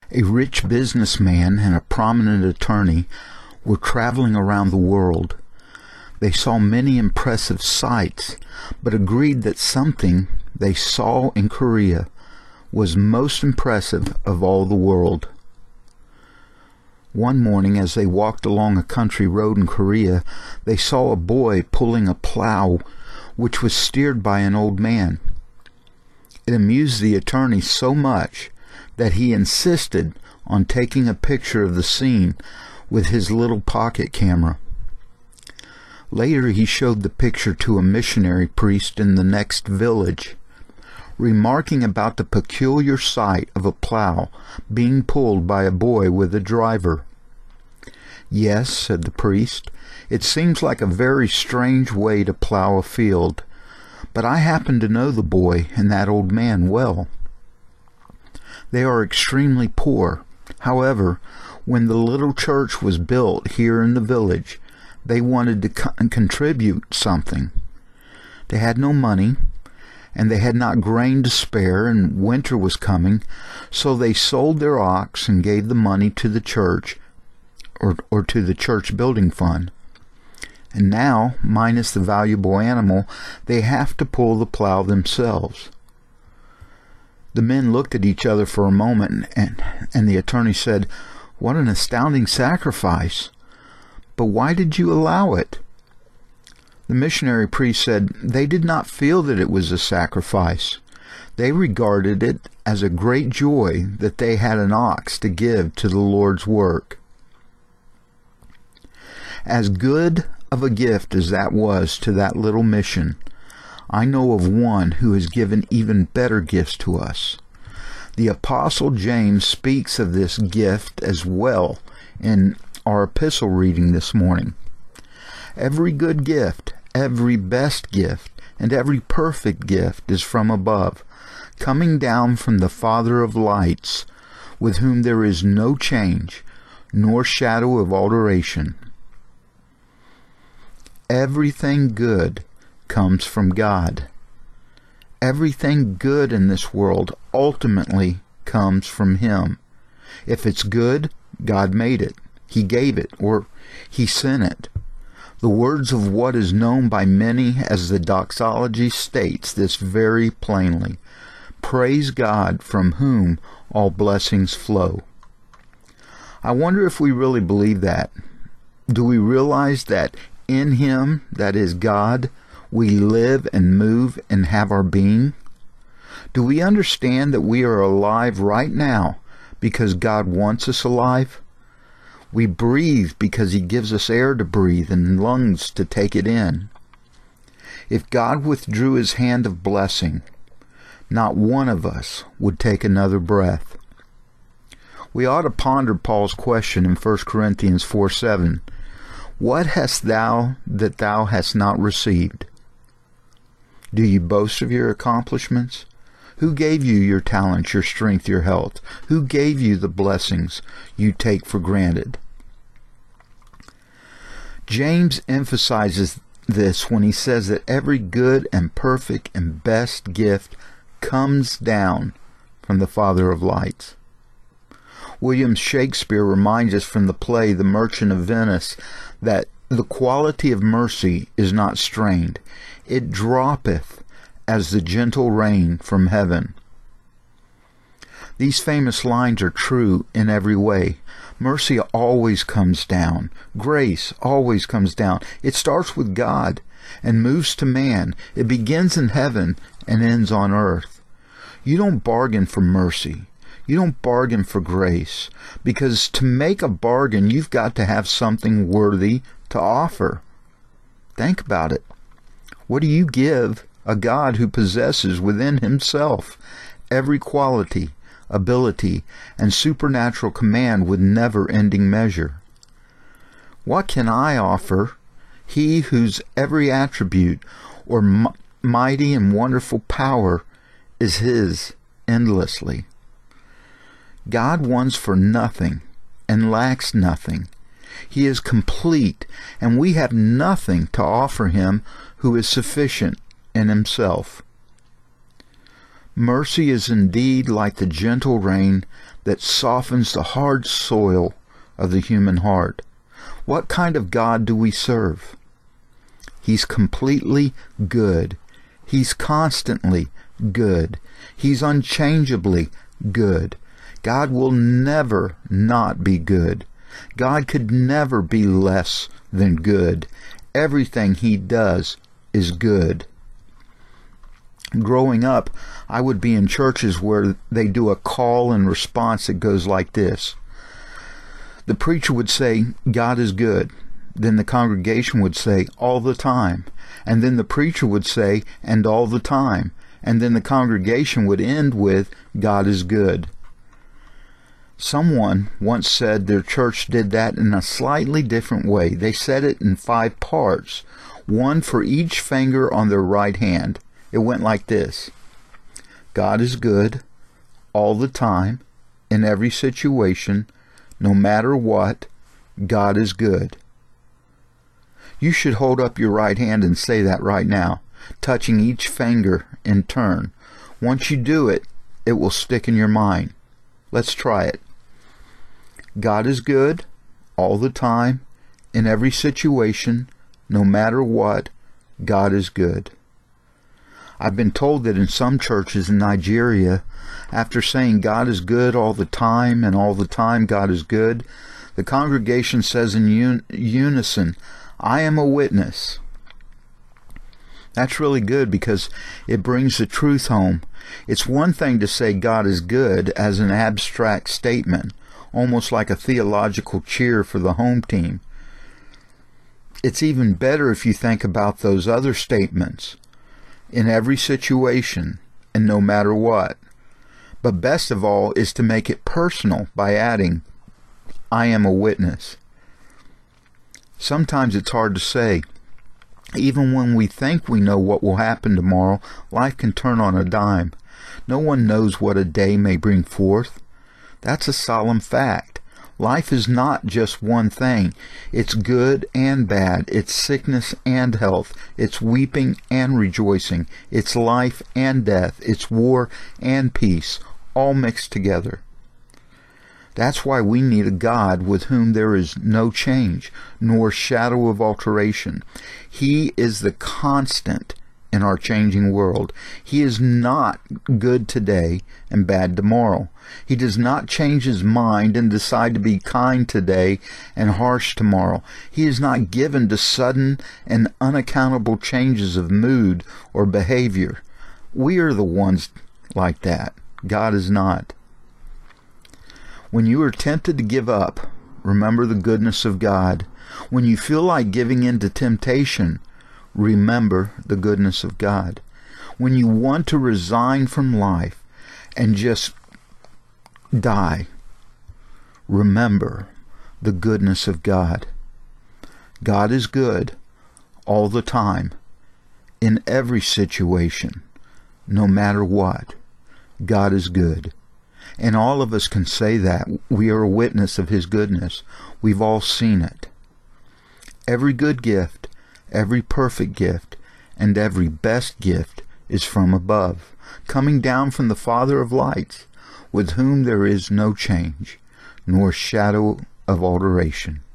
A rich businessman and a prominent attorney were traveling around the world. They saw many impressive sights, but agreed that something they saw in Korea was most impressive of all the world. One morning, as they walked along a country road in Korea, they saw a boy pulling a plow which was steered by an old man. It amused the attorney so much that he insisted on taking a picture of the scene with his little pocket camera. Later he showed the picture to a missionary priest in the next village, remarking about the peculiar sight of a plow being pulled by a boy with a driver. "Yes," said the priest, "it seems like a very strange way to plow a field, but I happen to know the boy and that old man well. They are extremely poor. However, when the little church was built here in the village, they wanted to contribute something. They had no money, and they had not grain to spare, and winter was coming, so they sold their ox and gave the money to the church, or to the church building fund. And now, minus the valuable animal, they have to pull the plow themselves." The men looked at each other for a moment, and the attorney said, "What an astounding sacrifice! But why did you allow it?" The missionary priest said they did not feel that it was a sacrifice. They regarded it as a great joy that they had an ox to give to the Lord's work. As good of a gift as that was to that little mission, I know of one who has given even better gifts to us. The Apostle James speaks of this gift as well in our epistle reading this morning. "Every good gift, every best gift, and every perfect gift is from above, coming down from the Father of lights, with whom there is no change, nor shadow of alteration." Everything good comes from God. Everything good in this world ultimately comes from Him. If it's good, God made it. He gave it, or He sent it. The words of what is known by many as the doxology states this very plainly: "Praise God, from whom all blessings flow." I wonder if we really believe that. Do we realize that in Him, that is God, we live and move and have our being? Do we understand that we are alive right now because God wants us alive? We breathe because He gives us air to breathe and lungs to take it in. If God withdrew His hand of blessing, not one of us would take another breath. We ought to ponder Paul's question in 1 Corinthians 4:7. "What hast thou that thou hast not received? Do you boast of your accomplishments? Who gave you your talents, your strength, your health? Who gave you the blessings you take for granted?" James emphasizes this when he says that every good and perfect and best gift comes down from the Father of lights. William Shakespeare reminds us from the play The Merchant of Venice that the quality of mercy is not strained. It droppeth as the gentle rain from heaven. These famous lines are true in every way. Mercy always comes down. Grace always comes down. It starts with God and moves to man. It begins in heaven and ends on earth. You don't bargain for mercy. You don't bargain for grace, because to make a bargain, you've got to have something worthy to offer. Think about it. What do you give a God who possesses within Himself every quality, ability, and supernatural command with never-ending measure? What can I offer He whose every attribute or mighty and wonderful power is His endlessly? God wants for nothing and lacks nothing. He is complete, and we have nothing to offer Him who is sufficient in Himself. Mercy is indeed like the gentle rain that softens the hard soil of the human heart. What kind of God do we serve? He's completely good. He's constantly good. He's unchangeably good. God will never not be good. God could never be less than good. Everything He does is good. Growing up, I would be in churches where they do a call and response that goes like this. The preacher would say, God is good. Then the congregation would say, all the time. And then the preacher would say, and all the time. And then the congregation would end with, God is good. Someone once said their church did that in a slightly different way. They said it in 5 parts, one for each finger on their right hand. It went like this. God is good all the time, in every situation, no matter what. God is good. You should hold up your right hand and say that right now, touching each finger in turn. Once you do it, it will stick in your mind. Let's try it. God is good all the time, in every situation, no matter what. God is good. I've been told that in some churches in Nigeria, after saying God is good all the time and all the time God is good, the congregation says in unison, I am a witness. That's really good because it brings the truth home. It's one thing to say God is good as an abstract statement, almost like a theological cheer for the home team. It's even better if you think about those other statements. In every situation and no matter what. But best of all is to make it personal by adding, I am a witness. Sometimes it's hard to say. Even when we think we know what will happen tomorrow, life can turn on a dime. No one knows what a day may bring forth. That's a solemn fact. Life is not just one thing. It's good and bad. It's sickness and health. It's weeping and rejoicing. It's life and death. It's war and peace, all mixed together. That's why we need a God with whom there is no change, nor shadow of alteration. He is the constant in our changing world. He is not good today and bad tomorrow. He does not change His mind and decide to be kind today and harsh tomorrow. He is not given to sudden and unaccountable changes of mood or behavior. We are the ones like that. God is not. When you are tempted to give up, remember the goodness of God. When you feel like giving in to temptation, remember the goodness of God. When you want to resign from life and just die, remember the goodness of God. God is good all the time, in every situation, no matter what. God is good. And all of us can say that. We are a witness of His goodness. We've all seen it. Every good gift, every perfect gift, and every best gift is from above, coming down from the Father of lights, with whom there is no change, nor shadow of alteration.